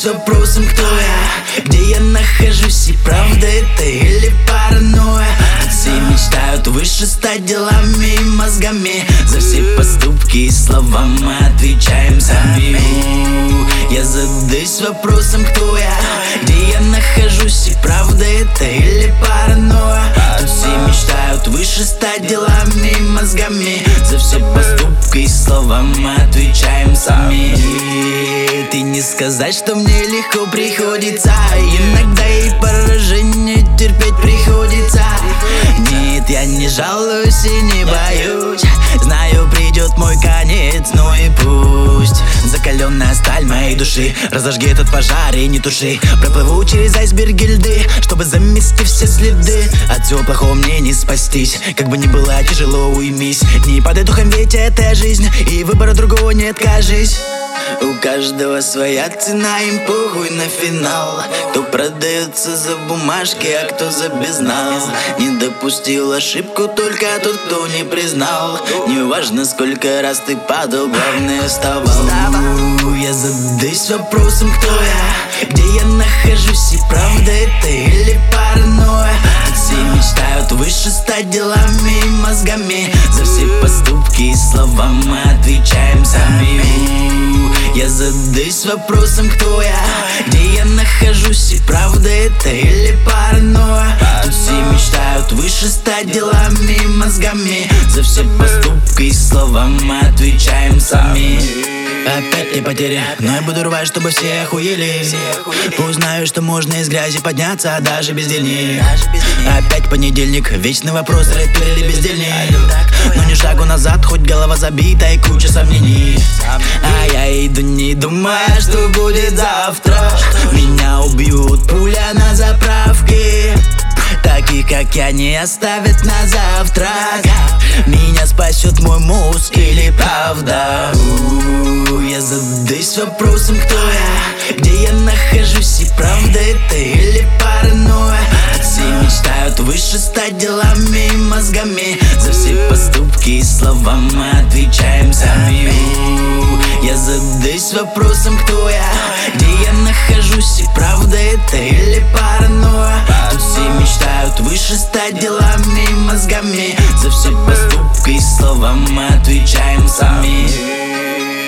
задаюсь вопросом, кто я, где я нахожусь, и правда это или паранойя. Тут все мечтают выше, стать делами и мозгами. За все поступки и слова мы отвечаем сами. Я задаюсь вопросом, кто я, где я нахожусь, и правда это или паранойя. Тут все мечтают выше, стать делами и мозгами. За все поступки и слова мы отвечаем сами. Ты не сказать, что мне легко приходится, иногда и поражение терпеть приходится. Нет, я не жалуюсь и не боюсь, знаю, придет мой конец, ну и пусть. Закаленная сталь моей души, разожги этот пожар и не туши. Проплыву через айсберги льды, чтобы замести все следы. От всего плохого мне не спастись, как бы ни было тяжело, уймись. Не падай духом, ведь это жизнь, и выбора другого не откажись. У каждого своя цена, им похуй на финал. Кто продается за бумажки, а кто за безнал. Не допустил ошибку только тот, кто не признал. Неважно, сколько раз ты падал, главное вставал. Я задаюсь вопросом, кто я, где я нахожусь, и правда это или паранойя. Тут все мечтают выше, стать делами и мозгами. За все поступки и слова мы отвечаем сами. Я задаюсь вопросом, кто я, где я нахожусь, и правда это или паранойя. Тут все мечтают выше, стать делами и мозгами. За все поступки и слова мы отвечаем сами. Опять не потеря, но я буду рвать, чтобы все охуели. Пусть знаю, что можно из грязи подняться, даже бездельник. Опять понедельник, вечный вопрос, рэпер или бездельник. Но ни шагу назад, хоть голова забита и куча сомнений. А я иду, не думая, что будет завтра. Меня убьют, пуля на заправке. Таких, как я, не оставят на завтрак. Меня спасет мой мозг или правда. Я задаюсь вопросом, кто я, где я нахожусь, и правда это или паранойя. Тут все мечтают выше, стать делами и мозгами. За все поступки и слова мы отвечаем сами. Я задаюсь вопросом, кто я, где я нахожусь, и правда это или паранойя. Тут все мечтают выше, стать делами и мозгами. За все поступки и слова мы отвечаем сами.